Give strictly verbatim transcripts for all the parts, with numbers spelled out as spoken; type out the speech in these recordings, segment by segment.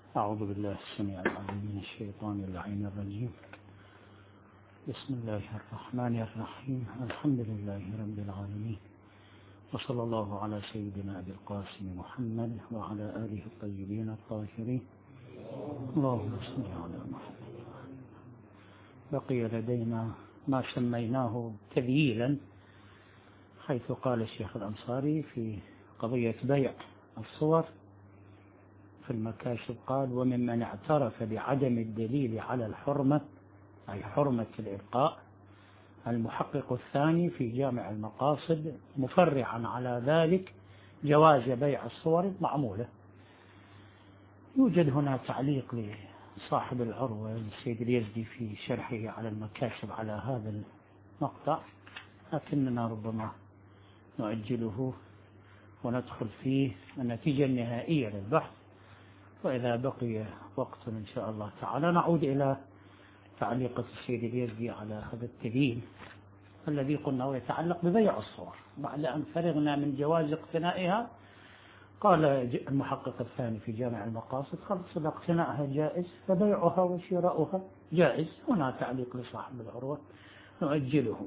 أعوذ بالله السميع العليم من الشيطان اللعين الرجيم. بسم الله الرحمن الرحيم. الحمد لله رب العالمين، وصلى الله على سيدنا أبي القاسم محمد وعلى آله الطيبين الطاهرين. اللهم صل على محمد. بقي لدينا ما سميناه تذييلا، حيث قال الشيخ الأنصاري في قضية بيع الصور في المكاشف، قال: وممن اعترف بعدم الدليل على الحرمة، أي حرمة الإبقاء، المحقق الثاني في جامع المقاصد مفرعا على ذلك جواز بيع الصور المعمولة. يوجد هنا تعليق لصاحب العروة السيد اليزدي في شرحه على المكاشف على هذا المقطع، لكننا ربما نؤجله وندخل فيه النتيجة النهائية للبحث، وإذا بقي وقت إن شاء الله تعالى نعود إلى تعليق السيد اليزدي على هذا التذييل الذي قلنا يتعلق ببيع الصور. بعد أن فرغنا من جواز اقتنائها، قال المحقق الثاني في جامع المقاصد: خلص، إذا اقتنائها جائز فبيعها وشراؤها جائز. هنا تعليق لصاحب العروة نؤجله.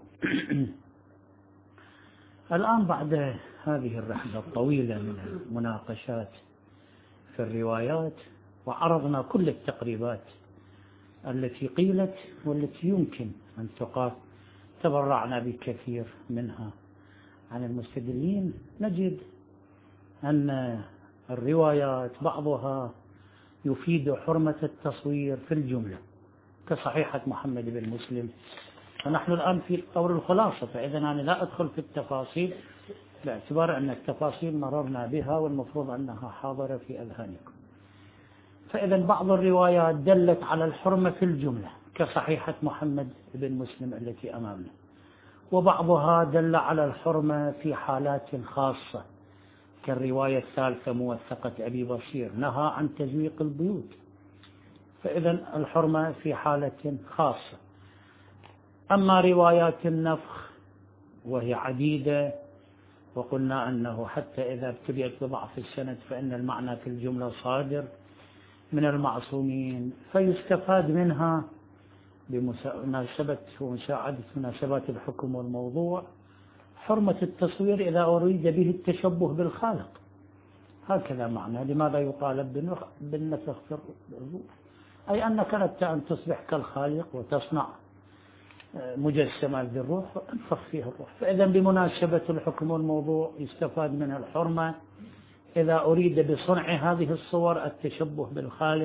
الآن بعد هذه الرحلة الطويلة من المناقشات في الروايات، وعرضنا كل التقريبات التي قيلت والتي يمكن أن تقال، تبرعنا بكثير منها عن المستدلين، نجد أن الروايات بعضها يفيد حرمة التصوير في الجملة كصحيحة محمد بن مسلم، ونحن الآن في طور الخلاصة، فإذا أنا لا أدخل في التفاصيل باعتبار أن التفاصيل مررنا بها والمفروض أنها حاضرة في أذهانكم. فإذا بعض الروايات دلت على الحرمة في الجملة كصحيحة محمد بن مسلم التي أمامنا، وبعضها دل على الحرمة في حالات خاصة كالرواية الثالثة موثقة أبي بصير نهى عن تزويق البيوت، فإذا الحرمة في حالة خاصة. أما روايات النفخ وهي عديدة، وقلنا أنه حتى إذا ابتليت بضعف السند فإن المعنى في الجملة صادر من المعصومين، فيستفاد منها بمناسبة ومساعدة مناسبات الحكم والموضوع حرمة التصوير إذا أريد به التشبه بالخالق. هكذا معنى لماذا يطالب بالنفخ في الروح، أي أنك أردت أن تصبح كالخالق وتصنع مجسمات بالروح وانفخ فيها الروح. فإذا بمناسبة الحكم والموضوع يستفاد من الحرمة إذا أريد بصنع هذه الصور التشبه بالخالق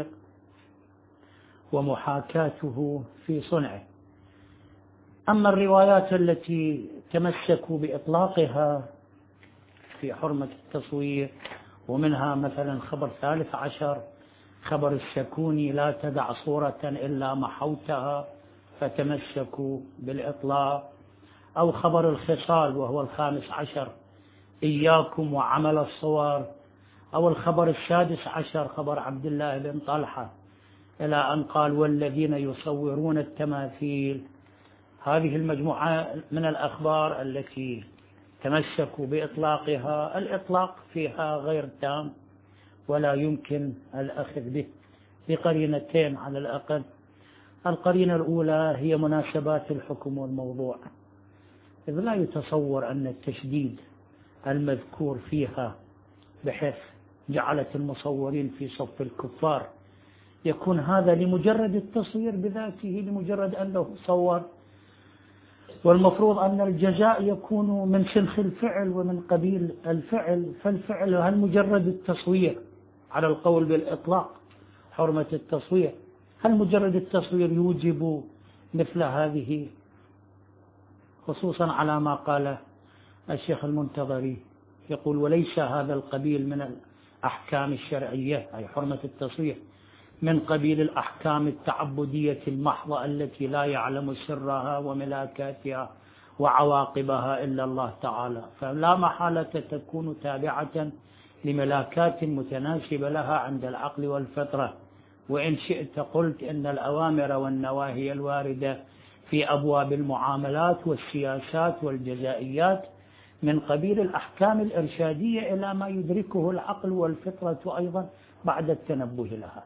ومحاكاته في صنعه. أما الروايات التي تمسكوا بإطلاقها في حرمة التصوير، ومنها مثلا خبر ثالث عشر، خبر السكوني: لا تدع صورة إلا محوتها، فتمسكوا بالإطلاق، أو خبر الخصال وهو الخامس عشر: إياكم وعمل الصور، أو الخبر السادس عشر خبر عبد الله بن طلحة إلى أن قال: والذين يصورون التماثيل. هذه المجموعة من الأخبار التي تمسكوا بإطلاقها، الإطلاق فيها غير تام ولا يمكن الأخذ به بقرينتين على الأقل. القرينة الأولى هي مناسبات الحكم والموضوع، إذ لا يتصور أن التشديد المذكور فيها بحيث جعلت المصورين في صف الكفار يكون هذا لمجرد التصوير بذاته، لمجرد أنه صور، والمفروض أن الجزاء يكون من سلخ الفعل ومن قبيل الفعل. فالفعل هل مجرد التصوير على القول بالإطلاق حرمة التصوير، هل مجرد التصوير يوجب مثل هذه، خصوصا على ما قال الشيخ المنتظري يقول: وليس هذا القبيل من الأحكام الشرعية، أي حرمة التصوير، من قبيل الأحكام التعبدية المحضة التي لا يعلم سرها وملاكاتها وعواقبها إلا الله تعالى، فلا محالة تكون تابعة لملاكات متناسبة لها عند العقل والفطرة. وإن شئت قلت إن الأوامر والنواهي الواردة في أبواب المعاملات والسياسات والجزائيات من قبيل الأحكام الإرشادية إلى ما يدركه العقل والفطرة أيضا بعد التنبه لها.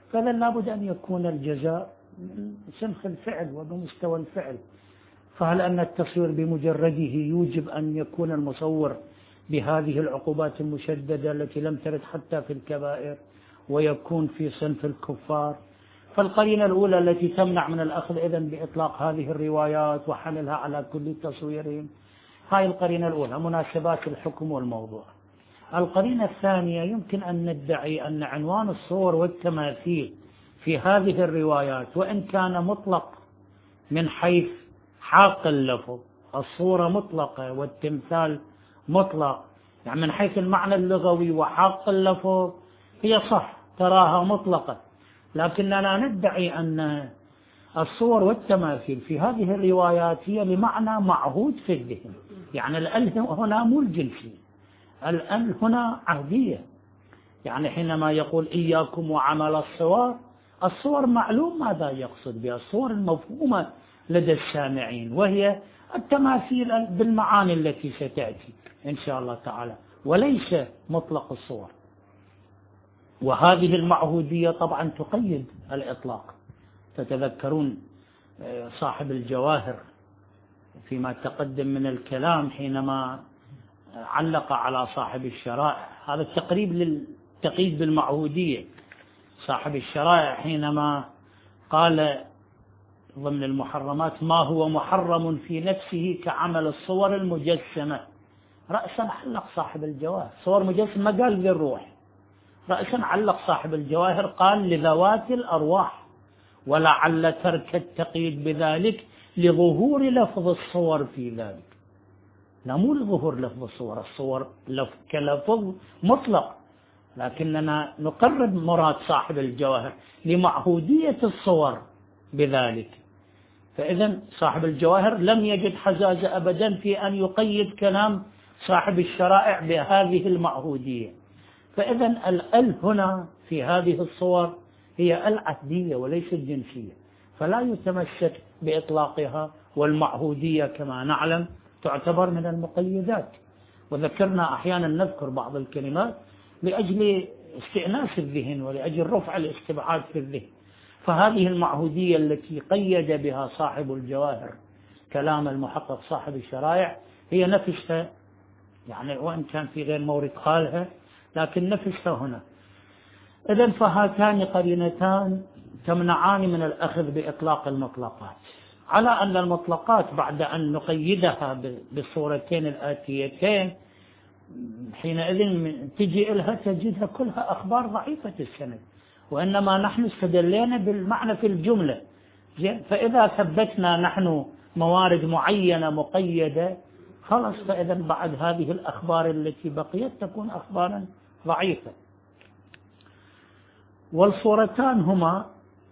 فإذا لابد أن يكون الجزاء من سنخ الفعل وبمستوى الفعل. فهل أن التصوير بمجرده يوجب أن يكون المصور بهذه العقوبات المشددة التي لم ترد حتى في الكبائر ويكون في صنف الكفار؟ فالقرينة الأولى التي تمنع من الأخذ إذن بإطلاق هذه الروايات وحملها على كل تصوير، هاي القرينة الأولى مناسبات الحكم والموضوع. القرينة الثانية يمكن أن ندعي أن عنوان الصور والتماثيل في هذه الروايات وإن كان مطلق من حيث حاق اللفظ، الصورة مطلقة والتمثال مطلق، يعني من حيث المعنى اللغوي وحاق اللفظ هي صح تراها مطلقة، لكننا ندعي أن الصور والتماثيل في هذه الروايات هي لمعنى معهود في الذهن. يعني الأل هنا مو الجنسي، الأل هنا عهدية. يعني حينما يقول إياكم وعمل الصور، الصور معلوم ماذا يقصد بها، الصور المفهومة لدى السامعين، وهي التماثيل بالمعاني التي ستأتي إن شاء الله تعالى، وليس مطلق الصور. وهذه المعهودية طبعا تقيد الإطلاق. تتذكرون صاحب الجواهر فيما تقدم من الكلام حينما علق على صاحب الشرائع، هذا التقريب للتقييد بالمعهودية. صاحب الشرائع حينما قال ضمن المحرمات ما هو محرم في نفسه كعمل الصور المجسمة، رأسا علق صاحب الجواهر صور مجسمة، ما قال ذي الروح، رأسا علق صاحب الجواهر قال لذوات الأرواح، ولعل ترك التقييد بذلك لظهور لفظ الصور في ذلك. لا مو لظهور لفظ الصور، الصور كلفظ مطلق، لكننا نقرب مراد صاحب الجواهر لمعهودية الصور بذلك. فإذا صاحب الجواهر لم يجد حزازة أبدا في أن يقيد كلام صاحب الشرائع بهذه المعهودية. فإذا الأل هنا في هذه الصور هي العهدية وليس الجنسية، فلا يتمسك بإطلاقها، والمعهودية كما نعلم تعتبر من المقيدات. وذكرنا أحيانا نذكر بعض الكلمات لأجل استئناس الذهن ولأجل رفع الاستبعاد في الذهن. فهذه المعهودية التي قيد بها صاحب الجواهر كلام المحقق صاحب الشرائع هي نفسها، يعني وإن كان في غير مورد قالها لكن نفسها هنا. إذن فهاتان قرينتان تمنعان من الأخذ بإطلاق المطلقات، على أن المطلقات بعد أن نقيدها بالصورتين الآتيتين حينئذ تجي إلها تجدها كلها أخبار ضعيفة السند، وإنما نحن استدلينا بالمعنى في الجملة. فإذا ثبتنا نحن موارد معينة مقيدة خلاص، فإذا بعد هذه الأخبار التي بقيت تكون أخبارا ضعيفة. والصورتان هما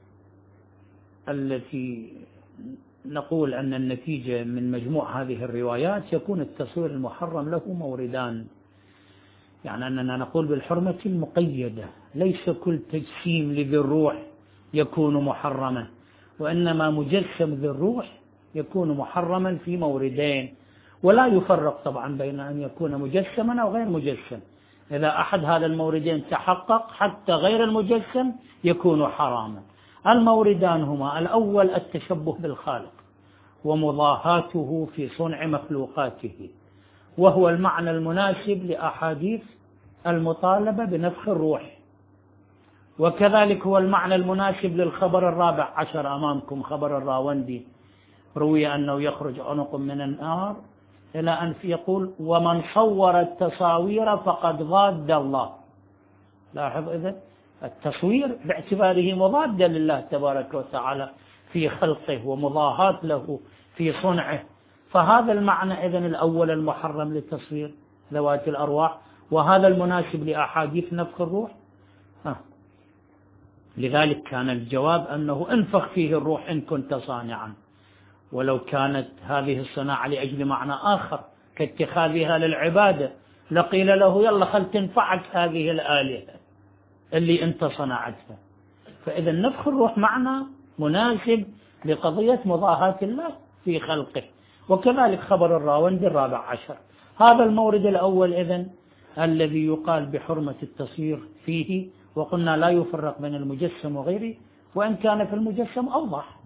التي نقول أن النتيجة من مجموع هذه الروايات يكون التصوير المحرم له موردان. يعني أننا نقول بالحرمة المقيدة، ليس كل تجسيم لذي الروح يكون محرما، وإنما مجسم ذي الروح يكون محرما في موردين، ولا يفرق طبعا بين أن يكون مجسما أو غير مجسم. إذا أحد هذا الموردين تحقق حتى غير المجسم يكون حراما. الموردان هما: الأول التشبه بالخالق ومضاهاته في صنع مخلوقاته، وهو المعنى المناسب لأحاديث المطالبة بنفخ الروح، وكذلك هو المعنى المناسب للخبر الرابع عشر أمامكم، خبر الراوندي، روي أنه يخرج عنق من النار إلى أن يقول: ومن صور التصاوير فقد ضاد الله. لاحظ إذن التصوير باعتباره مضاد لله تبارك وتعالى في خلقه ومضاهاة له في صنعه، فهذا المعنى إذن الأول المحرم للتصوير ذوات الأرواح، وهذا المناسب لأحاديث نفخ الروح. ها. لذلك كان الجواب أنه انفخ فيه الروح إن كنت صانعا، ولو كانت هذه الصناعة لأجل معنى آخر كاتخاذها للعبادة لقيل له يلا خل تنفعك هذه الآلهة اللي أنت صنعتها. فإذا نفخ الروح معنى مناسب لقضية مضاهاة الله في خلقه، وكذلك خبر الراوندي الرابع عشر. هذا المورد الأول إذن الذي يقال بحرمة التصوير فيه، وقلنا لا يفرق بين المجسم وغيره، وإن كان في المجسم أوضح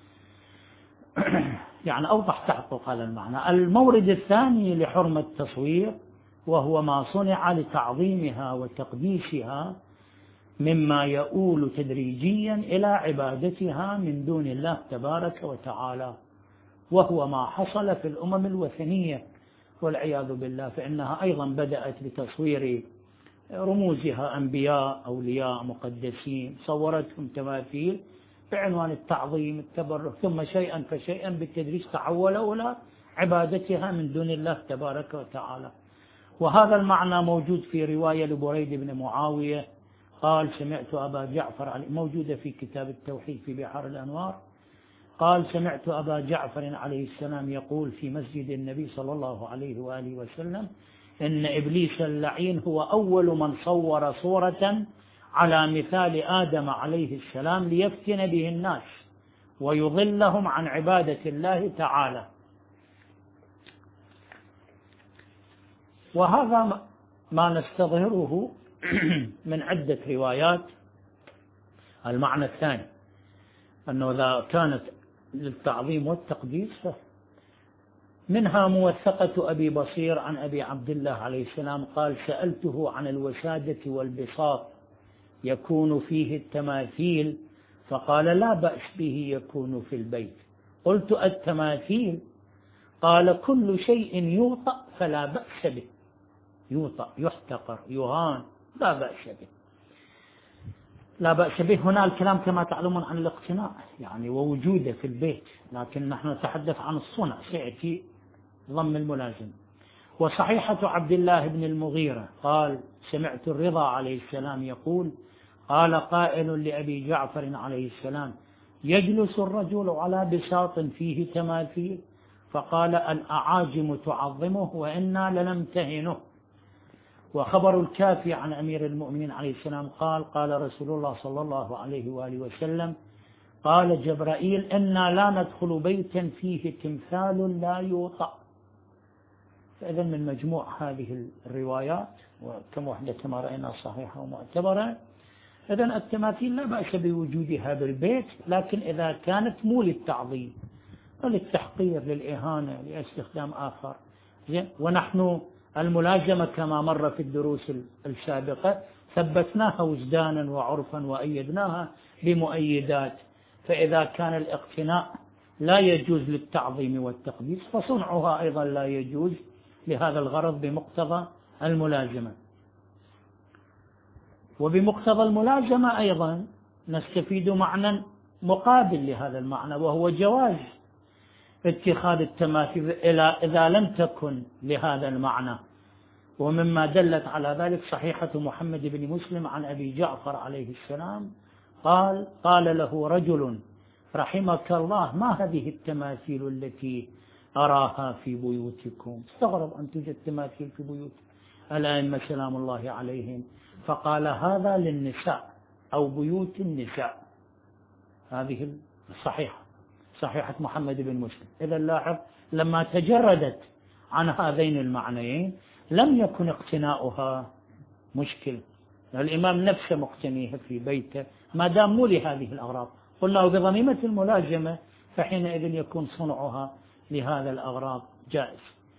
يعني أوضح تحقق هذا المعنى. المورد الثاني لحرمة التصوير وهو ما صنع لتعظيمها وتقديسها مما يؤول تدريجيا إلى عبادتها من دون الله تبارك وتعالى، وهو ما حصل في الأمم الوثنية والعياذ بالله، فإنها أيضا بدأت بتصوير رموزها أنبياء أولياء مقدسين، صورتهم تماثيل بعنوان التعظيم التبرك، ثم شيئا فشيئا بالتدريج تحولوا إلى عبادتها من دون الله تبارك وتعالى. وهذا المعنى موجود في رواية لبريد بن معاوية قال سمعت أبا جعفر، موجودة في كتاب التوحيد في بحار الأنوار، قال سمعت أبا جعفر عليه السلام يقول في مسجد النبي صلى الله عليه وآله وسلم إن إبليس اللعين هو أول من صور صورة على مثال آدم عليه السلام ليفتن به الناس ويضلهم عن عبادة الله تعالى. وهذا ما نستظهره من عدة روايات. المعنى الثاني أنه إذا كانت للتعظيم والتقديس منها موثقة أبي بصير عن أبي عبد الله عليه السلام قال سألته عن الوسادة والبساط يكون فيه التماثيل فقال لا بأس به يكون في البيت. قلت التماثيل؟ قال كل شيء يوطأ فلا بأس به، يوطأ يحتقر يهان لا بأس به. لا بأس به هنا الكلام كما تعلمون عن الاقتناء يعني ووجوده في البيت، لكن نحن نتحدث عن الصنع سيأتي ضم الملازم. وصحيحة عبد الله بن المغيرة قال سمعت الرضا عليه السلام يقول قال قائل لأبي جعفر عليه السلام يجلس الرجل على بساط فيه تماثيل؟ فقال الأعاجم تعظمه وإنا لنمتهنه. وخبر الكافي عن أمير المؤمنين عليه السلام قال قال رسول الله صلى الله عليه وآله وسلم قال جبرائيل إنا لا ندخل بيتا فيه تمثال لا يوطأ. فإذا من مجموع هذه الروايات وكم وحدة كما رأينا صحيحة ومعتبرة، إذن التماثيل لا بأس بوجودها بالبيت، لكن إذا كانت مو للتعظيم للتحقير للإهانة لاستخدام آخر. ونحن الملازمة كما مر في الدروس السابقة ثبتناها وجدانا وعرفا وأيدناها بمؤيدات، فإذا كان الاقتناء لا يجوز للتعظيم والتقديس فصنعها أيضا لا يجوز لهذا الغرض بمقتضى الملازمة. وبمقتضى الملازمة أيضا نستفيد معنى مقابل لهذا المعنى، وهو جواز اتخاذ التماثيل إذا لم تكن لهذا المعنى. ومما دلت على ذلك صحيحة محمد بن مسلم عن أبي جعفر عليه السلام قال قال له رجل رحمك الله ما هذه التماثيل التي أراها في بيوتكم؟ استغرب أن توجد تماثيل في بيوت الأئمة سلام الله عليهم، فقال هذا للنساء أو بيوت النساء. هذه الصحيحة صحيحة محمد بن مسلم. إذا لاحظ لما تجردت عن هذين المعنيين لم يكن اقتناؤها مشكل، الإمام نفسه مقتنيها في بيته ما دام مو لهذه الأغراض. قلنا بضميمة الملازمة فحينئذ يكون صنعها لهذا الأغراض جائز.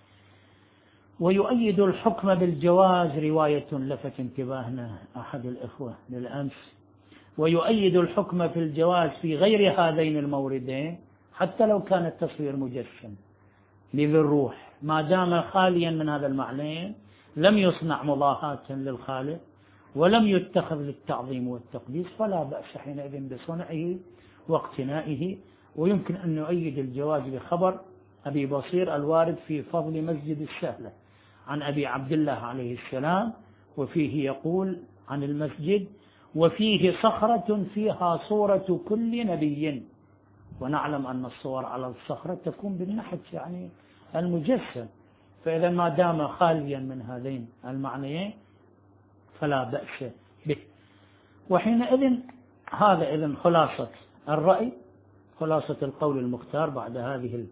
ويؤيد الحكم بالجواز رواية لفت انتباهنا أحد الإخوة للأمس، ويؤيد الحكم في الجواز في غير هذين الموردين حتى لو كان التصوير مجسم لذي الروح ما دام خاليا من هذا المعنيين، لم يصنع مضاهاة للخالق ولم يتخذ للتعظيم والتقديس، فلا بأس حينئذ بصنعه واقتنائه. ويمكن أن نؤيد الجواز بخبر أبي بصير الوارد في فضل مسجد السهلة عن أبي عبد الله عليه السلام، وفيه يقول عن المسجد وفيه صخرة فيها صورة كل نبي. ونعلم أن الصور على الصخرة تكون بالنحت يعني المجسم، فإذا ما دام خاليا من هذين المعنيين فلا بأس به. وحينئذ هذا إذن خلاصة الرأي، خلاصة القول المختار بعد هذه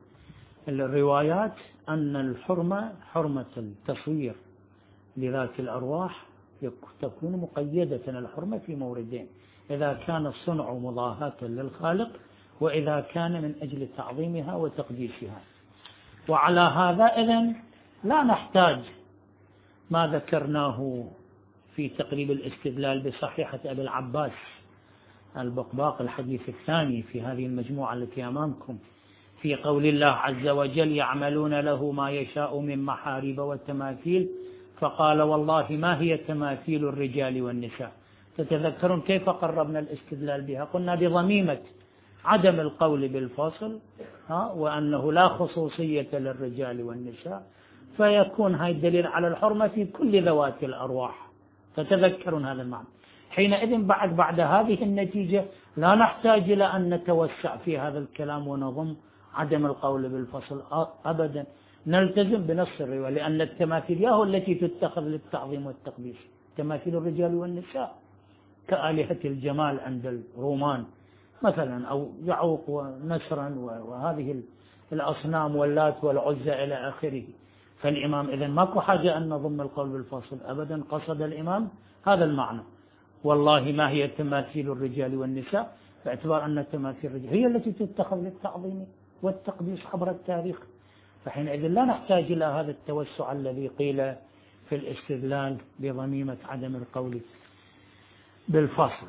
الروايات أن الحرمة حرمة التصوير لذات الأرواح تكون مقيدة الحرمة في موردين: إذا كان الصنع مضاهاة للخالق، وإذا كان من أجل تعظيمها وتقديسها. وعلى هذا إذن لا نحتاج ما ذكرناه في تقريب الاستدلال بصحيحة أبي العباس البقباق الحديث الثاني في هذه المجموعة التي أمامكم، في قول الله عز وجل: يعملون له ما يشاء من محاريب وتماثيل، فقال: والله ما هي تماثيل الرجال والنساء. تتذكرون كيف قربنا الاستدلال بها؟ قلنا بضميمة عدم القول بالفصل، ها، وأنه لا خصوصية للرجال والنساء، فيكون هذا الدليل على الحرمة في كل ذوات الأرواح. تتذكرون هذا المعنى. حينئذ بعد بعد هذه النتيجة لا نحتاج إلى أن نتوسع في هذا الكلام ونضم عدم القول بالفصل أبدا، نلتزم بنص الرواية، لأن التماثيل يا هو التي تتخذ للتعظيم والتقديس، تماثيل الرجال والنساء كآلهة الجمال عند الرومان مثلا، أو يعوق ونسرا وهذه الأصنام واللات والعزى إلى آخره. فالإمام إذن ماكو حاجة أن نضم القول بالفصل أبدا، قصد الإمام هذا المعنى: والله ما هي تماثيل الرجال والنساء، باعتبار أن تماثيل الرجال هي التي تتخذ للتعظيم والتقديس عبر التاريخ. فحينئذ لا نحتاج إلى هذا التوسع الذي قيل في الاستدلال بضميمة عدم القول بالفصل.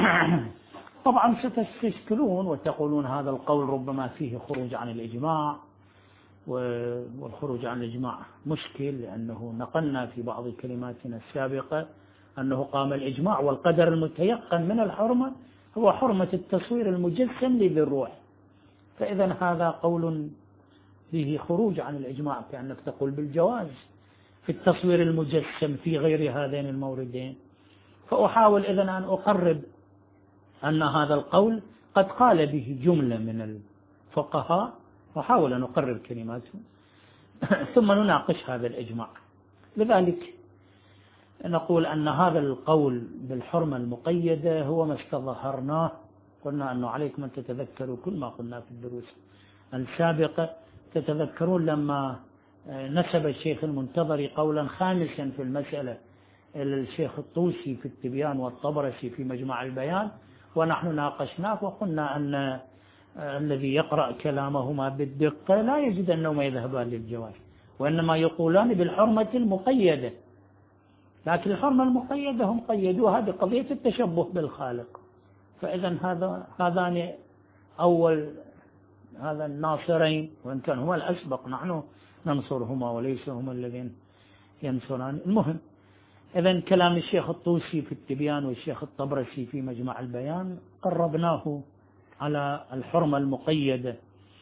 طبعا ستستشكلون وتقولون هذا القول ربما فيه خروج عن الإجماع، والخروج عن الإجماع مشكل، لأنه نقلنا في بعض كلماتنا السابقة أنه قام الإجماع والقدر المتيقن من الحرمة هو حرمة التصوير المجسم لذي الروح. فإذا هذا قول فيه خروج عن الإجماع، كأنك تقول بالجواز في التصوير المجسم في غير هذين الموردين. فأحاول إذن أن أقرب أن هذا القول قد قال به جملة من الفقهاء، وحاول أن أقرب كلماتهم ثم نناقش هذا الإجماع. لذلك نقول أن هذا القول بالحرمة المقيدة هو ما استظهرناه. قلنا أنه عليكم أن تتذكروا كل ما قلنا في الدروس السابقة. تتذكرون لما نسب الشيخ المنتظري قولا خامسا في المسألة إلى الشيخ الطوسي في التبيان والطبرسي في مجمع البيان، ونحن ناقشناه وقلنا أن الذي يقرأ كلامهما بالدقة لا يجد أنهما يذهبان للجواز، وإنما يقولان بالحرمة المقيدة. لكن الحرمة المقيدة هم قيدوها بقضية التشبه بالخالق. فإذا هذا هذان أول هذا الناصرين، وإن كان هما الأسبق، نحن ننصرهما وليس هما الذين ينصران. المهم، إذن كلام الشيخ الطوسي في التبيان والشيخ الطبرسي في مجمع البيان قربناه على الحرمة المقيدة.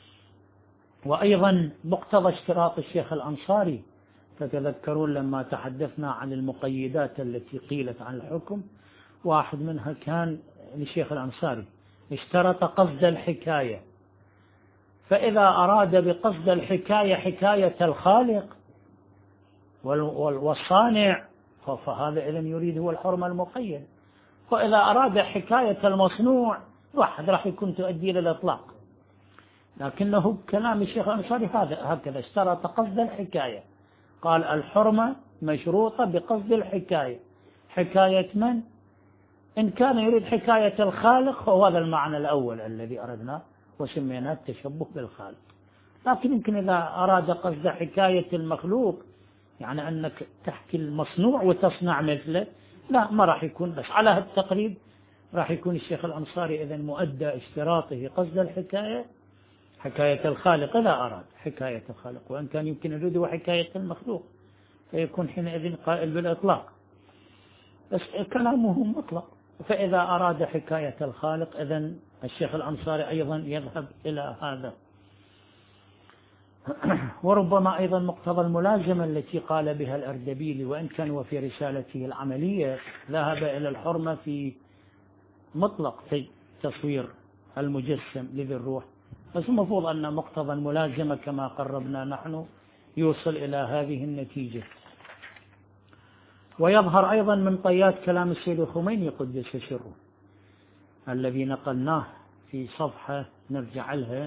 وأيضا مقتضى اشتراط الشيخ الأنصاري، تتذكرون لما تحدثنا عن المقيدات التي قيلت عن الحكم، واحد منها كان للشيخ الأنصاري اشترط قصد الحكاية، فإذا أراد بقصد الحكاية حكاية الخالق والصانع فهذا إذن يريد هو الحرمة المقيدة. وإذا أراد حكاية المصنوع واحد راح يكون تؤدي إلى الإطلاق. لكنه كلام الشيخ الأنصاري هذا هكذا اشترط قصد الحكاية، قال الحرمة مشروطة بقصد الحكاية. حكاية من؟ إن كان يريد حكاية الخالق فهو هذا المعنى الأول الذي أردناه وسميناه التشبه بالخالق. لكن يمكن إذا أراد قصد حكاية المخلوق، يعني أنك تحكي المصنوع وتصنع مثله، لا، ما راح يكون. بس على هالتقريب راح يكون الشيخ الأنصاري إذن مؤدى اشتراطه قصد الحكاية حكاية الخالق إذا أراد حكاية الخالق، وإن كان يمكن يريد حكاية المخلوق فيكون حينئذ قائل بالإطلاق، بس كلامه مطلق. فإذا أراد حكاية الخالق إذن الشيخ الأنصاري أيضا يذهب إلى هذا. وربما أيضا مقتضى الملازمة التي قال بها الأردبيلي، وإن كان وفي رسالته العملية ذهب إلى الحرمة في مطلق في تصوير المجسم لذي الروح، بس المفروض أن مقتضى الملازمة كما قربنا نحن يوصل إلى هذه النتيجة. ويظهر أيضا من طيات كلام السيد الخميني قدس سره الذي نقلناه في صفحة نرجع لها،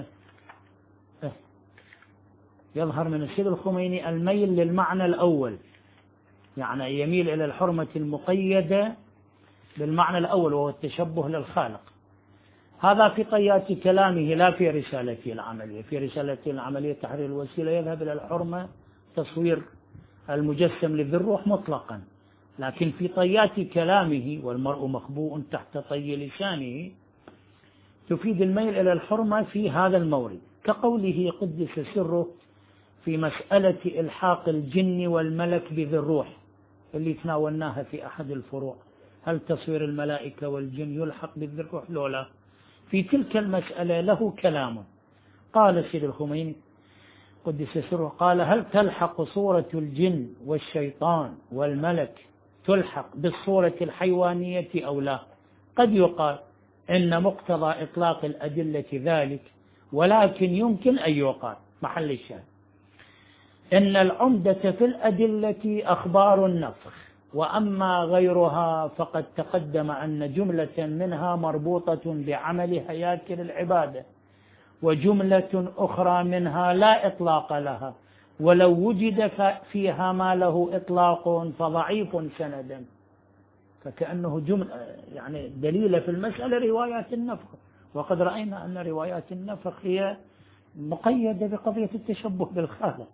يظهر من السيد الخميني الميل للمعنى الأول يعني يميل إلى الحرمة المقيدة بالمعنى الأول وهو التشبه للخالق. هذا في طيات كلامه لا في رسالته العملية. في رسالته العملية تحرير الوسيلة يذهب إلى الحرمة تصوير المجسم لذي الروح مطلقا، لكن في طيات كلامه والمرء مخبوء تحت طي لسانه تفيد الميل إلى الحرمة في هذا المورد، كقوله قدس سره في مسألة إلحاق الجن والملك بذي الروح اللي تناولناها في أحد الفروع. هل تصوير الملائكة والجن يلحق بذي الروح لولا؟ في تلك المسألة له كلام. قال سيد الخميني قدس سره قال هل تلحق صورة الجن والشيطان والملك تلحق بالصورة الحيوانية أو لا؟ قد يقال إن مقتضى إطلاق الأدلة ذلك، ولكن يمكن أن يقال محل الشاهد إن العمدة في الأدلة أخبار النفخ، وأما غيرها فقد تقدم أن جملة منها مربوطة بعمل هياكل العبادة، وجملة أخرى منها لا إطلاق لها، ولو وجد فيها ما له إطلاق فضعيف سندا. فكأنه جملة يعني دليل في المسألة روايات النفخ، وقد رأينا أن روايات النفخ هي مقيدة بقضية التشبه بالخالق.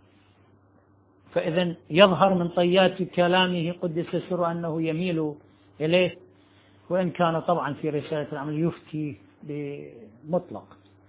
فإذا يظهر من طيات كلامه قدس سره أنه يميل إليه، وإن كان طبعا في رسالة العمل يفتي بمطلق.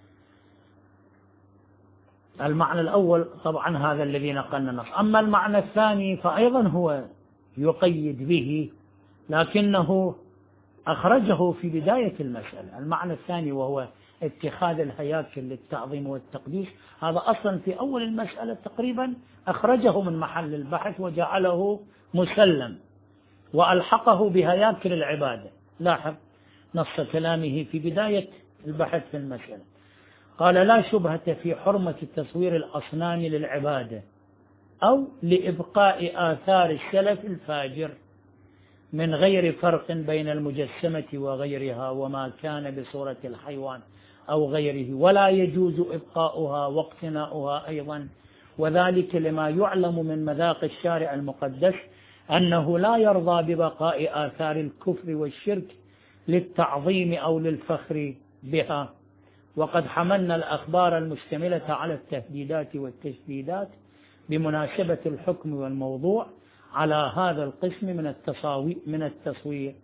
المعنى الأول طبعا هذا الذي نقلنا النص. أما المعنى الثاني فأيضا هو يقيد به، لكنه أخرجه في بداية المسألة. المعنى الثاني وهو اتخاذ الهياكل للتعظيم والتقديس، هذا أصلا في أول المسألة تقريبا أخرجه من محل البحث وجعله مسلم وألحقه بهياكل العبادة. لاحظ نص كلامه في بداية البحث في المسألة، قال لا شبهة في حرمة تصوير الأصنام للعبادة أو لإبقاء آثار السلف الفاجر من غير فرق بين المجسمة وغيرها وما كان بصورة الحيوان أو غيره، ولا يجوز إبقاؤها واقتناؤها أيضا، وذلك لما يعلم من مذاق الشارع المقدس أنه لا يرضى ببقاء آثار الكفر والشرك للتعظيم أو للفخر بها. وقد حملنا الأخبار المشتملة على التهديدات والتشديدات بمناسبة الحكم والموضوع على هذا القسم من التصاوي من التصوير،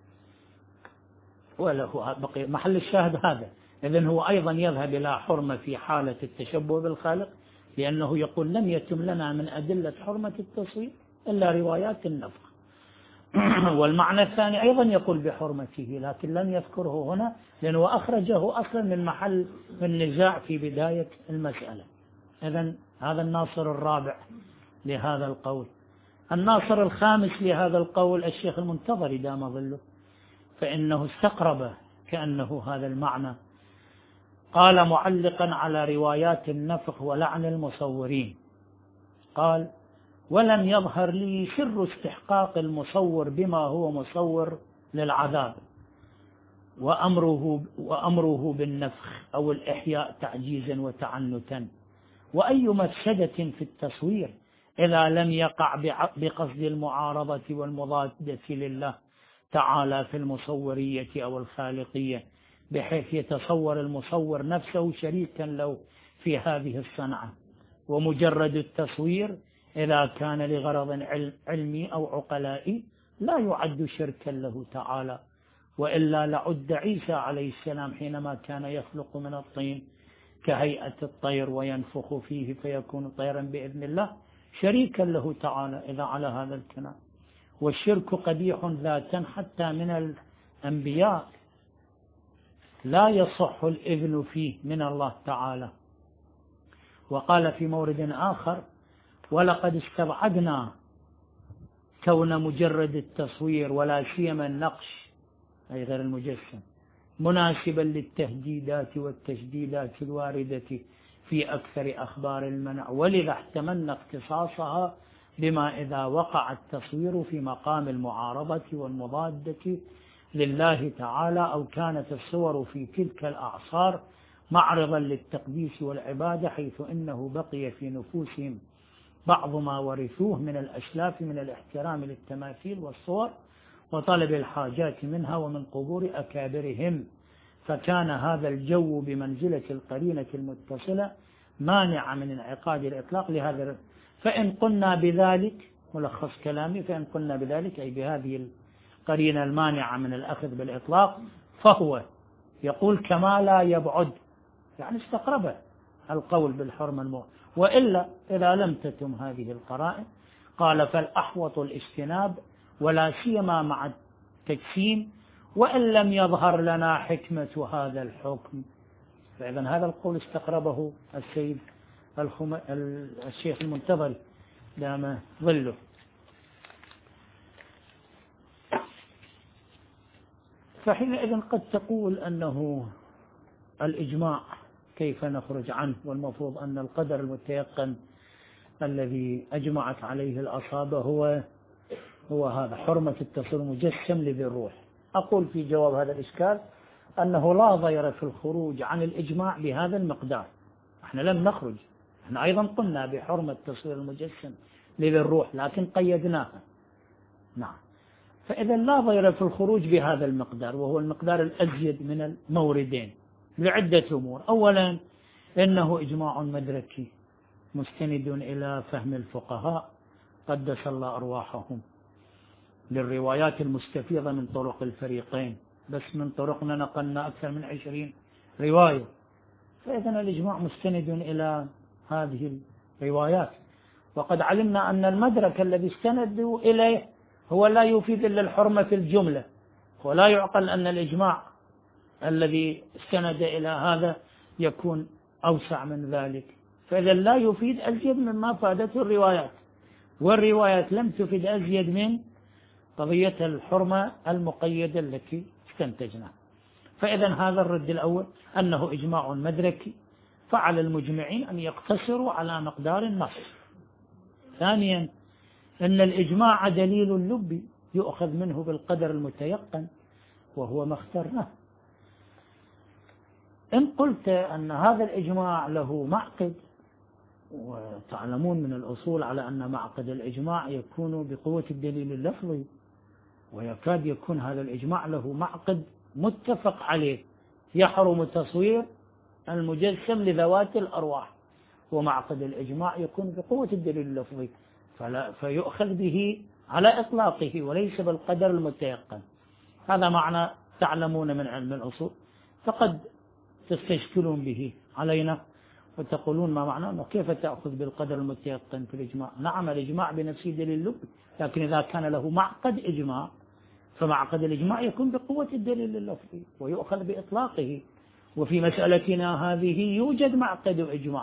وله بقي محل الشاهد هذا. إذن هو أيضا يذهب إلى حرمة في حالة التشبه بالخالق، لأنه يقول لم يتم لنا من أدلة حرمة التصوير إلا روايات النفخ. والمعنى الثاني أيضا يقول بحرمته، لكن لم يذكره هنا لأنه أخرجه أصلا من محل النزاع في بداية المسألة. إذن هذا الناصر الرابع لهذا القول. الناصر الخامس لهذا القول الشيخ المنتظري دام ظله، فإنه استقرب كأنه هذا المعنى. قال معلقا على روايات النفخ ولعن المصورين، قال ولم يظهر لي سر استحقاق المصور بما هو مصور للعذاب وأمره, وأمره بالنفخ أو الإحياء تعجيزا وتعنتا، وأي مفسدة في التصوير إذا لم يقع بقصد المعارضة والمضادة لله تعالى في المصورية أو الخالقية، بحيث يتصور المصور نفسه شريكا له في هذه الصنعة. ومجرد التصوير إذا كان لغرض علمي أو عقلائي لا يعد شركا له تعالى، وإلا لعد عيسى عليه السلام حينما كان يخلق من الطين كهيئة الطير وينفخ فيه فيكون طيرا بإذن الله شريكا له تعالى إذا على هذا الكلام. والشرك قبيح ذاتا حتى من الأنبياء لا يصح الإذن فيه من الله تعالى. وقال في مورد آخر ولقد استبعدنا كون مجرد التصوير ولا سيما النقش أي غير المجسم مناسبا للتهديدات والتشديدات الواردة في أكثر أخبار المنع، ولذا احتملنا اختصاصها بما إذا وقع التصوير في مقام المعارضة والمضادة لله تعالى، أو كانت الصور في تلك الأعصار معرضا للتقديس والعبادة، حيث إنه بقي في نفوسهم بعض ما ورثوه من الأسلاف من الاحترام للتماثيل والصور وطلب الحاجات منها ومن قبور أكابرهم، فكان هذا الجو بمنزلة القرينة المتصلة مانعة من انعقاد الإطلاق لهذا. فإن قلنا بذلك، ملخص كلامي، فإن قلنا بذلك أي بهذه القرينة المانعة من الأخذ بالإطلاق، فهو يقول كما لا يبعد، يعني استقرب القول بالحرمة المو... وإلا إذا لم تتم هذه القرائن قال فالأحوط الاجتناب، ولا سيما مع التجسيم، وإن لم يظهر لنا حكمة هذا الحكم. فإذا هذا القول استقربه السيد الخم... الشيخ المنتظري دام ظله. فحينئذ قد تقول أنه الإجماع كيف نخرج عنه، والمفروض أن القدر المتيقن الذي أجمعت عليه الأصابة هو هو هذا حرمة التصوير المجسم لذي الروح. أقول في جواب هذا الإشكال أنه لا ضير في الخروج عن الإجماع بهذا المقدار. احنا لم نخرج، احنا أيضا قلنا بحرمة التصوير المجسم لذي الروح لكن قيدناها. نعم. فإذا لا ضير في الخروج بهذا المقدار، وهو المقدار الأزيد من الموردين، لعدة أمور. أولا إنه إجماع مدركي مستند إلى فهم الفقهاء قدس الله أرواحهم للروايات المستفيضة من طرق الفريقين، بس من طرقنا نقلنا أكثر من عشرين رواية. فإذا الإجماع مستند إلى هذه الروايات، وقد علمنا أن المدرك الذي استندوا إليه هو لا يفيد إلا الحرمة في الجملة، ولا يعقل أن الإجماع الذي استند إلى هذا يكون أوسع من ذلك. فإذا لا يفيد أزيد مما فادته الروايات، والروايات لم تفيد أزيد من قضية الحرمة المقيدة التي استنتجناها. فإذا هذا الرد الأول أنه إجماع مدركي، فعلى المجمعين أن يقتصروا على مقدار النص. ثانيا أن الإجماع دليل اللب يؤخذ منه بالقدر المتيقن، وهو ما اخترناه. إن قلت أن هذا الإجماع له معقد، وتعلمون من الأصول على أن معقد الإجماع يكون بقوة الدليل اللفظي، ويكاد يكون هذا الإجماع له معقد متفق عليه، يحرم تصوير المجسم لذوات الأرواح، ومعقد الإجماع يكون بقوة الدليل اللفظي، فلا فيؤخذ به على إطلاقه وليس بالقدر المتيقن. هذا معنى تعلمون من علم الأصول، فقد تستشكلون به علينا وتقولون ما معناه أنه كيف تأخذ بالقدر المتيقن في الإجماع. نعم الإجماع بنفسه دليل اللب، لكن إذا كان له معقد إجماع فمعقد الإجماع يكون بقوة الدليل اللفظي ويؤخذ بإطلاقه. وفي مسألتنا هذه يوجد معقد إجماع،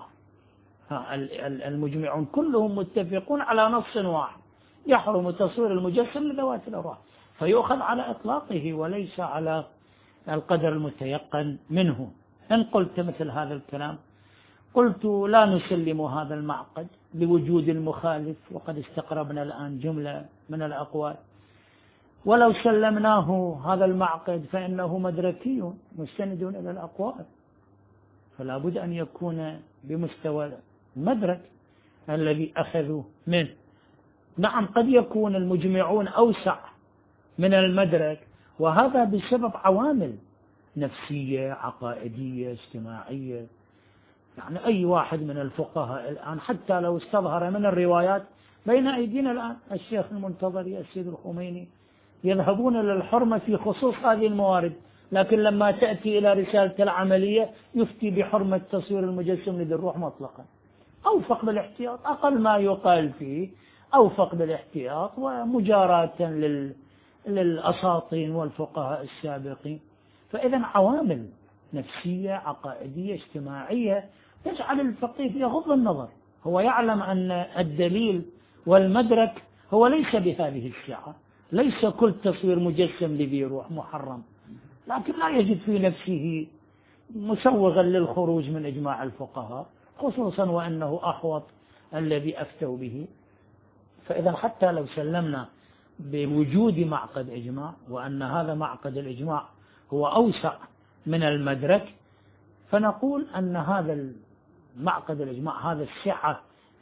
المجمعون كلهم متفقون على نص واحد يحرم تصوير المجسم لذوات الأرواح، فيؤخذ على إطلاقه وليس على القدر المتيقن منه. إن قلت مثل هذا الكلام قلت لا نسلم هذا المعقد لوجود المخالف، وقد استقربنا الآن جملة من الأقوال. ولو سلمناه هذا المعقد فإنه مدركي مستند إلى الأقوال، فلا بد أن يكون بمستوى المدرك الذي أخذوا منه. نعم قد يكون المجمعون أوسع من المدرك، وهذا بسبب عوامل نفسية عقائدية اجتماعية. يعني أي واحد من الفقهاء الآن حتى لو استظهر من الروايات بين أيدينا الآن الشيخ المنتظري السيد الخميني يذهبون للحرمة في خصوص هذه الموارد، لكن لما تأتي إلى رسالة العملية يفتي بحرمة تصوير المجسم لذي الروح مطلقا. أوفق بالاحتياط، أقل ما يقال فيه أوفق بالاحتياط ومجاراة لل... للأساطين والفقهاء السابقين. فإذا عوامل نفسية عقائدية اجتماعية تجعل الفقيه يغض النظر، هو يعلم أن الدليل والمدرك هو ليس بهذه السعة، ليس كل تصوير مجسم لذي روح محرم، لكن لا يجد في نفسه مسوغا للخروج من إجماع الفقهاء، خصوصا وأنه أحوط الذي أفتوا به. فإذا حتى لو سلمنا بوجود معقد إجماع وأن هذا معقد الإجماع هو أوسع من المدرك، فنقول أن هذا معقد الإجماع هذا السعة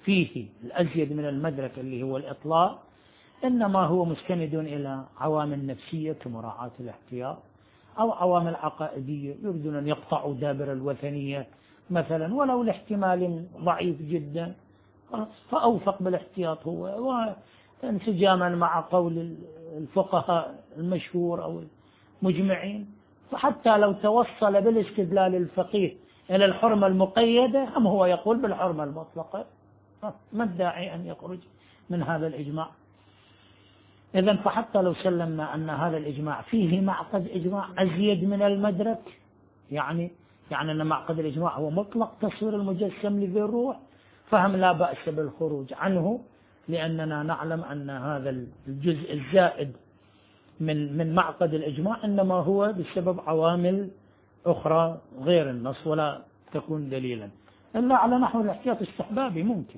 فيه الأزيد من المدرك اللي هو الإطلاق إنما هو مستند إلى عوامل نفسية كمراعاة الاحتياط، أو عوامل عقائدية يريدون أن يقطعوا دابر الوثنية مثلا ولو لاحتمال ضعيف جدا، فأوفق بالاحتياط هو، وانسجاما مع قول الفقهاء المشهور أو المجمعين. فحتى لو توصل بالاستدلال الفقيه إلى الحرمة المقيدة هم هو يقول بالحرمة المطلقة، ما الداعي أن يخرج من هذا الإجماع؟ إذن فحتى لو سلمنا أن هذا الإجماع فيه معقد إجماع أزيد من المدرك، يعني يعني أن معقد الإجماع هو مطلق تصوير المجسم لذي الروح، فهم لا بأس بالخروج عنه، لأننا نعلم أن هذا الجزء الزائد من من معقد الإجماع إنما هو بسبب عوامل أخرى غير النص ولا تكون دليلا إلا على نحو الاحتياط استحبابي ممكن.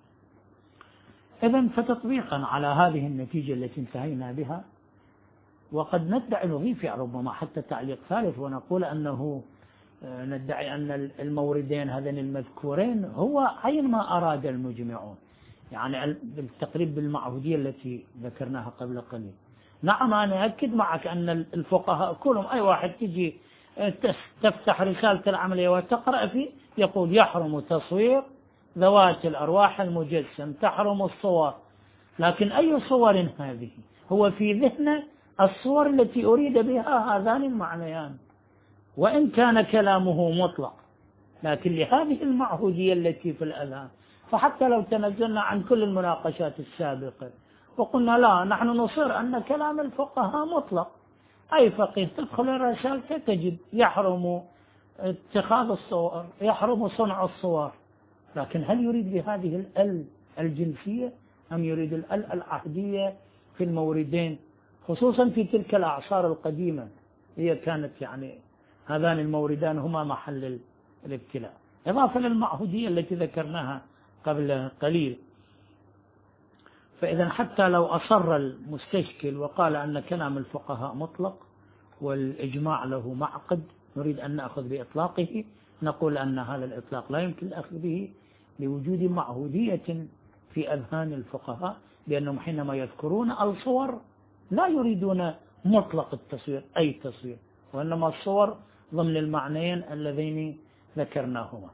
إذن فتطبيقا على هذه النتيجة التي انتهينا بها، وقد ندعي نضيف ربما حتى تعليق ثالث ونقول أنه ندعي أن الموردين هذين المذكورين هو عين ما أراد المجمعون، يعني بالتقريب بالمعهودية التي ذكرناها قبل قليل. نعم أنا أكد معك أن الفقهاء كلهم أي واحد تجي تفتح رسالة العملية وتقرأ فيه يقول يحرم تصوير ذوات الأرواح المجسم، تحرم الصور، لكن أي صور هذه؟ هو في ذهنه الصور التي أريد بها هذان المعنيان، وإن كان كلامه مطلق، لكن لهذه المعهودية التي في الأذهان. فحتى لو تنزلنا عن كل المناقشات السابقة وقلنا لا نحن نصر أن كلام الفقهاء مطلق، أي فقيه تدخل الرسالة تجد يحرم اتخاذ الصور، يحرم صنع الصور، لكن هل يريد بهذه الأل الجنسية أم يريد الأل العهدية في الموردين، خصوصا في تلك الأعصار القديمة هي كانت يعني هذان الموردان هما محل الابتلاء، إضافة للمعهودية التي ذكرناها قبل قليل. فإذا حتى لو أصر المستشكل وقال أن كلام الفقهاء مطلق والإجماع له معقد نريد أن نأخذ بإطلاقه، نقول أن هذا الإطلاق لا يمكن الأخذ به لوجود معهودية في أذهان الفقهاء، لأنهم حينما يذكرون الصور لا يريدون مطلق التصوير أي تصوير، وإنما الصور ضمن المعنيين اللذين ذكرناهما.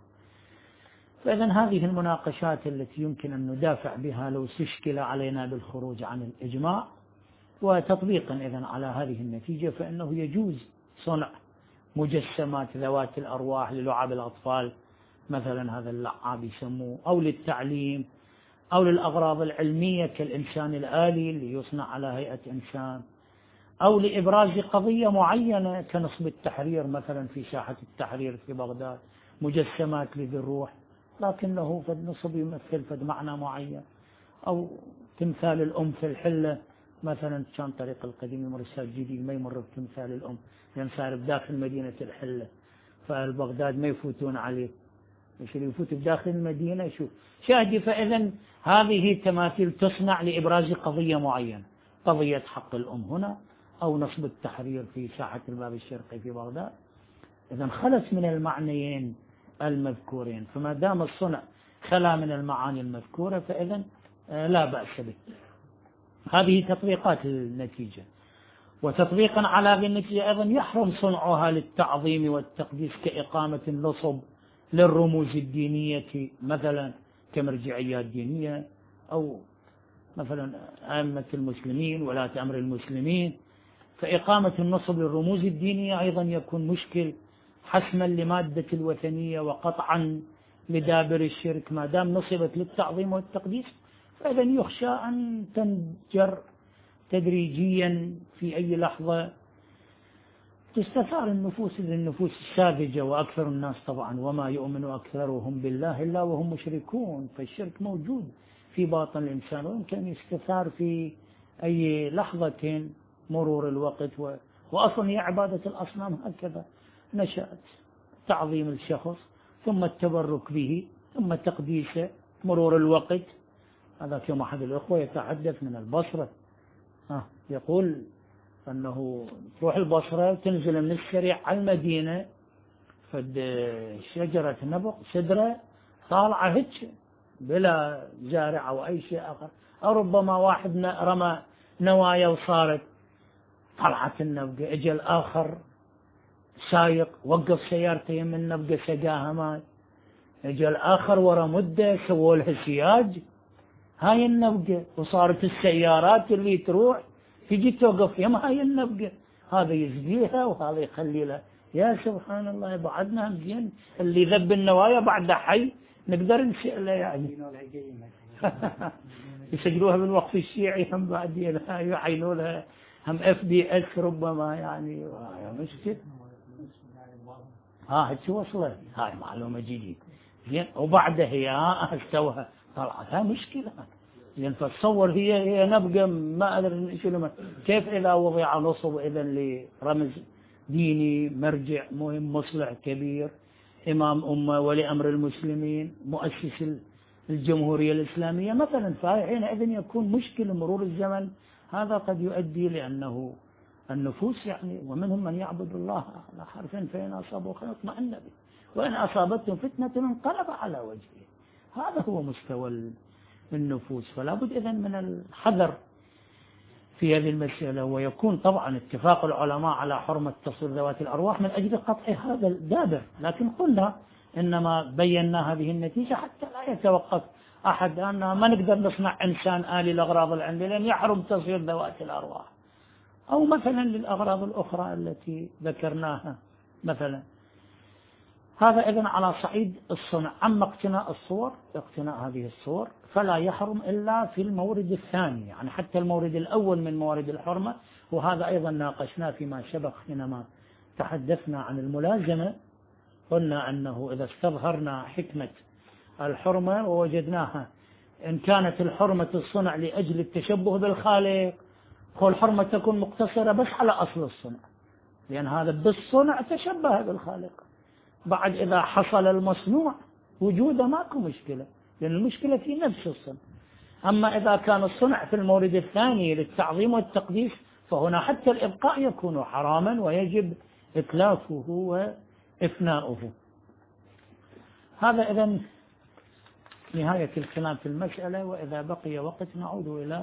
فإذا هذه المناقشات التي يمكن أن ندافع بها لو استشكل علينا بالخروج عن الإجماع، وتطبيقا إذن على هذه النتيجة فإنه يجوز صنع مجسمات ذوات الأرواح للعاب الأطفال مثلا، هذا اللعاب يسموه، أو للتعليم أو للأغراض العلمية كالإنسان الآلي اللي يصنع على هيئة إنسان، أو لإبراز قضية معينة كنصب التحرير مثلا في ساحة التحرير في بغداد، مجسمات لذي الروح لكنه قد نصب يمثل فد معنى معين، أو تمثال الأم في الحلة مثلا، كان طريق القديم يمر الساجدي ما يمر بتمثال الأم لأن صار بداخل مدينة الحلة، فالبغداد ما يفوتون عليه، مش اللي يفوت بداخل المدينة شو شاهدي. فإذا هذه تماثيل تصنع لإبراز قضية معينة، قضية حق الأم هنا أو نصب التحرير في ساحة الباب الشرقي في بغداد، إذا خلص من المعنيين المذكورين، فما دام الصنع خلا من المعاني المذكورة فإذا لا بأس به. هذه تطبيقات النتيجة. وتطبيقا على هذه النتيجة أيضا يحرم صنعها للتعظيم والتقديس كإقامة النصب للرموز الدينية مثلا كمرجعيات دينية، أو مثلا أئمة المسلمين ولاة أمر المسلمين، فإقامة النصب للرموز الدينية أيضا يكون مشكل حسما لمادة الوثنية وقطعا لدابر الشرك، ما دام نصبت للتعظيم والتقديس فإذا يخشى أن تنجر تدريجيا في أي لحظة تستثار النفوس للنفوس الساذجة، وأكثر الناس طبعا وما يؤمن أكثرهم بالله إلا وهم مشركون، فالشرك موجود في باطن الإنسان ويمكن يستثار في أي لحظة مرور الوقت، و... وأصلا هي عبادة الأصنام هكذا نشأت، تعظيم الشخص ثم التبرك به ثم تقديسه مرور الوقت. هذا كما أحد الأخوة يتحدث من البصرة، آه يقول أنه تروح البصرة تنزل من السريع على المدينة فد شجرة نبق سدرة طالعة هج بلا زارع أو أي شيء آخر، أو ربما واحد رمى نوايا وصارت طلعت النبقة، اجى الآخر سايق وقف سيارته يم النبقة سقاها ماي، اجى الآخر ورا مدة سووا لها سياج هاي النبقة، وصارت السيارات اللي تروح تجي توقف يم هاي النبقة، هذا يزقيها وهذا يخلي له. يا سبحان الله، بعدنا زين اللي ذب النوايا بعد حي نقدر نسأله يعني. يسجلوها بالوقف الشيعي هم بعدين يعينوا لها هم اف بي اس ربما يعني مشكلة. ها هيك وصلت هاي معلومة جديدة زين، وبعدها هي استوها طلعت هاي مشكلة زين. فتصور هي هي نبقى ما ادري شنو كيف اذا وضع نصب اذا لرمز ديني مرجع مهم مصلح كبير امام امه ولي امر المسلمين مؤسس الجمهورية الإسلامية مثلا، فحينئذ يكون مشكل مرور الزمن. هذا قد يؤدي لأنه النفوس يعني ومنهم من يعبد الله على حرف فإن أصابه خير اطمأن به وإن أصابتهم فتنة انقلب على وجهه. هذا هو مستوى النفوس. فلا بد إذن من الحذر في هذه المسألة، ويكون طبعا اتفاق العلماء على حرمة تصوير ذوات الأرواح من أجل قطع هذا الدابر، لكن قلنا إنما بينا هذه النتيجة حتى لا يتوقف أحد أن ما نقدر نصنع إنسان آلي لأغراض العلم لأن يحرم تصوير ذوات الأرواح، أو مثلا للأغراض الأخرى التي ذكرناها مثلا. هذا إذن على صعيد الصنع. أما اقتناء الصور، اقتناء هذه الصور فلا يحرم إلا في المورد الثاني، يعني حتى المورد الأول من موارد الحرمة، وهذا أيضا ناقشناه فيما سبق حينما تحدثنا عن الملازمة. قلنا أنه إذا استظهرنا حكمة الحرمة ووجدناها إن كانت الحرمة الصنع لأجل التشبه بالخالق، فالحرمة تكون مقتصرة بس على أصل الصنع، لأن هذا بالصنع تشبه بالخالق. بعد إذا حصل المصنوع وجوده ماكو مشكلة، لأن المشكلة في نفس الصنع. أما إذا كان الصنع في المورد الثاني للتعظيم والتقديس، فهنا حتى الإبقاء يكون حراما ويجب إتلافه وإفناؤه. هذا إذن نهاية الكلام في المسألة. وإذا بقي وقت نعود إلى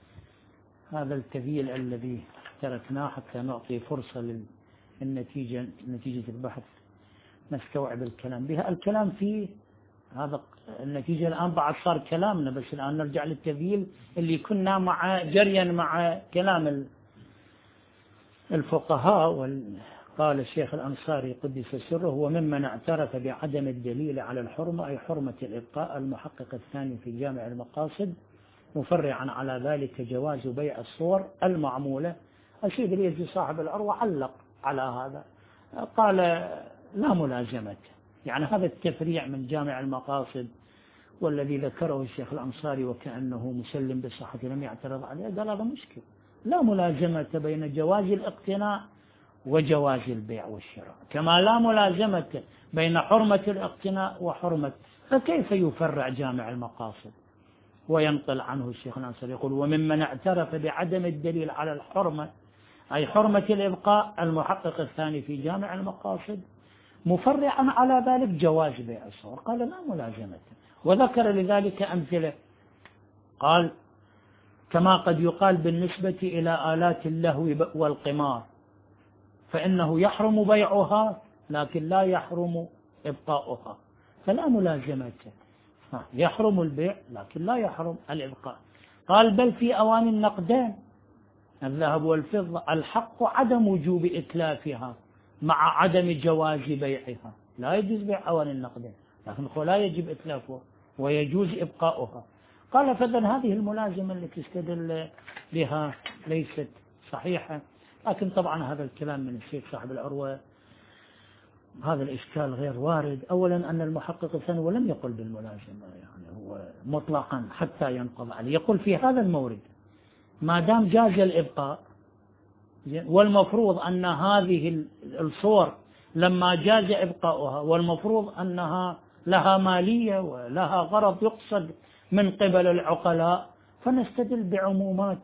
هذا التذييل الذي تركناه حتى نعطي فرصة للنتيجة نتيجة البحث نستوعب الكلام بها. الكلام في هذا النتيجة الآن بعد صار كلامنا، بس الآن نرجع للتذييل اللي كنا مع جريا مع كلام الفقهاء. قال الشيخ الأنصاري قدس سره: وممن اعترف بعدم الدليل على الحرمة أي حرمة الإبقاء المحقق الثاني في جامع المقاصد، مفرعا على ذلك جواز بيع الصور المعمولة. السيد اليزي صاحب العروة علق على هذا، قال لا ملازمة، يعني هذا التفريع من جامع المقاصد والذي ذكره الشيخ الأنصاري وكأنه مسلم بالصحة لم يعترض عليه، قال هذا مشكل، لا ملازمة بين جواز الاقتناء وجواز البيع والشراء، كما لا ملازمة بين حرمة الاقتناء وحرمة. فكيف يفرع جامع المقاصد؟ وينقل عنه الشيخ الأنصاري يقول: وممن اعترف بعدم الدليل على الحرمة أي حرمة الإبقاء المحقق الثاني في جامع المقاصد، مفرعا على ذلك جواز بيع الصور، قال لا ملازمة. وذكر لذلك أمثلة، قال: كما قد يقال بالنسبة إلى آلات اللهو والقمار فإنه يحرم بيعها لكن لا يحرم إبقاؤها، فلا ملازمة، يحرم البيع لكن لا يحرم الإبقاء. قال: بل في أواني النقدين الذهب والفضة الحق عدم وجوب إتلافها مع عدم جواز بيعها، لا يجوز بيع أواني النقدين لكن لا يجب إتلافها ويجوز إبقاؤها. قال: فإذن هذه الملازمة التي استدل بها ليست صحيحة. لكن طبعا هذا الكلام من الشيخ صاحب العروة هذا الإشكال غير وارد. أولا أن المحقق الثاني ولم يقل بالملازمة، يعني هو مطلقا حتى ينقض عليه، يقول في هذا المورد ما دام جاز الإبقاء، والمفروض أن هذه الصور لما جاز إبقاؤها والمفروض أنها لها مالية ولها غرض يقصد من قبل العقلاء، فنستدل بعمومات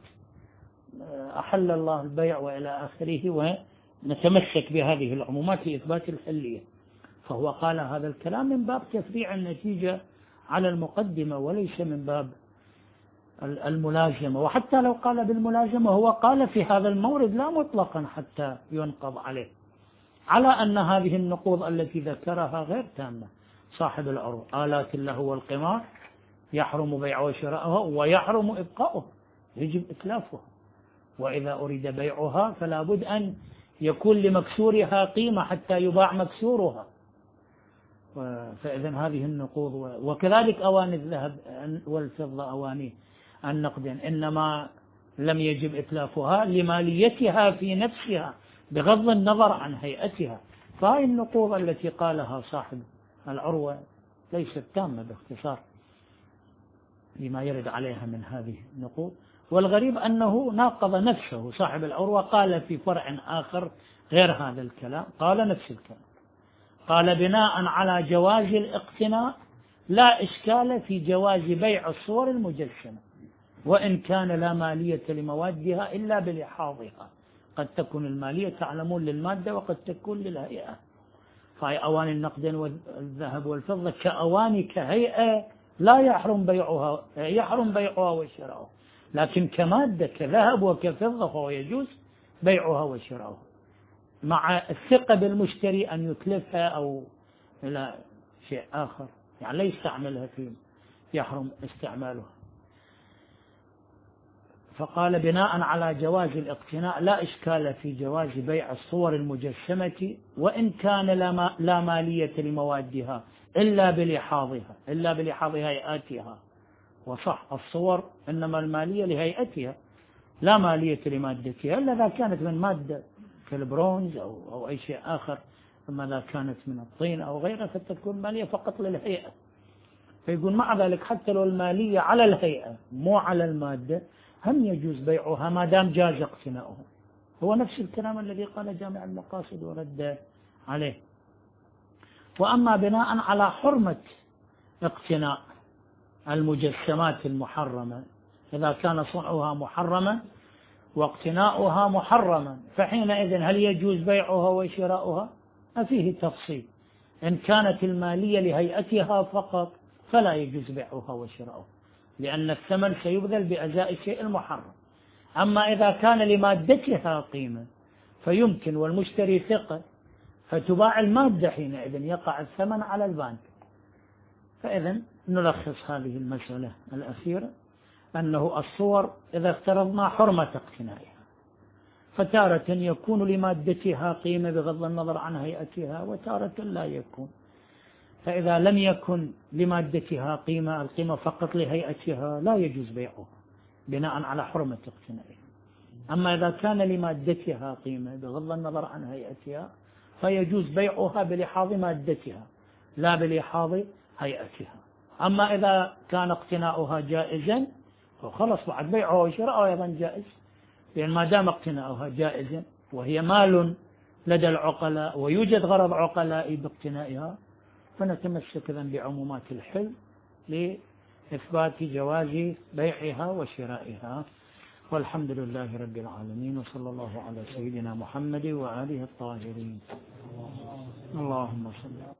أحل الله البيع وإلى آخره ونتمسك بهذه العمومات لإثبات الحلية. فهو قال هذا الكلام من باب تفريع النتيجة على المقدمة وليس من باب الملازمة. وحتى لو قال بالملازمة هو قال في هذا المورد لا مطلقا حتى ينقض عليه، على أن هذه النقوض التي ذكرها غير تامة. صاحب العروة آلات اللهو والقمار يحرم بيعها وشراؤها ويحرم إبقاؤها، يجب إتلافها، وإذا أريد بيعها فلا بد أن يكون لمكسورها قيمة حتى يباع مكسورها. فإذن هذه النقوض، وكذلك أواني الذهب والفضة أواني النقد إنما لم يجب إتلافها لماليتها في نفسها بغض النظر عن هيئتها. فهذه النقوض التي قالها صاحب العروة ليست تامة باختصار لما يرد عليها من هذه النقوض. والغريب أنه ناقض نفسه صاحب العروة، قال في فرع آخر غير هذا الكلام، قال نفس الكلام، قال بناء على جواز الاقتناء لا إشكال في جواز بيع الصور المجسمة وإن كان لا مالية لموادها إلا بلحاظها. قد تكون المالية تعلمون للمادة وقد تكون للهيئة. فهي أواني النقد والذهب والفضة كأواني كهيئة لا يحرم بيعها يحرم بيعها وشراؤها، لكن كمادة كذهب وكفضة فهو يجوز بيعها وشراؤها مع الثقة بالمشتري أن يتلفها أو إلى شيء آخر، يعني لا يستعملها في يحرم استعمالها. فقال بناء على جواز الاقتناء لا إشكال في جواز بيع الصور المجسمة وإن كان لا مالية لموادها إلا بلحاظها إلا بلحاظ هيئاتها. وصح الصور إنما المالية لهيئتها لا مالية لمادتها إلا إذا كانت من مادة كالبرونز أو, أو أي شيء آخر. أما إذا كانت من الطين أو غيره فتكون مالية فقط للهيئة. فيقول مع ذلك حتى لو المالية على الهيئة مو على المادة هم يجوز بيعها ما دام جاز اقتناؤها. هو نفس الكلام الذي قال جامع المقاصد ورد عليه. وأما بناء على حرمة اقتناء المجسمات المحرمة، إذا كان صنعها محرما واقتناؤها محرما فحينئذ هل يجوز بيعها وشراؤها؟ فيه تفصيل. إن كانت المالية لهيئتها فقط فلا يجوز بيعها وشراؤها لأن الثمن سيبذل بأزاء الشيء المحرم. أما إذا كان لمادتها قيمة فيمكن والمشتري ثقة فتباع المادة، حينئذ يقع الثمن على البنك. فإذا نلخص هذه المسألة الأخيرة أنه الصور إذا افترضنا حرمة اقتنائها فتارة يكون لمادتها قيمة بغض النظر عن هيئتها وتارة لا يكون. فإذا لم يكن لمادتها قيمة القيمة فقط لهيئتها لا يجوز بيعها بناء على حرمة اقتنائها. أما إذا كان لمادتها قيمة بغض النظر عن هيئتها فيجوز بيعها بلحاظ مادتها لا بلحاظ هيئتها. أما إذا كان اقتناؤها جائزا فخلص بعد بيعها وشراؤها أيضا جائز، لأن ما دام اقتناؤها جائزا وهي مال لدى العقلاء ويوجد غرض عقلاء باقتنائها فنتمسك إذن بعمومات الحل لإثبات جواز بيعها وشرائها. والحمد لله رب العالمين، وصلى الله على سيدنا محمد وآله الطاهرين. اللهم صل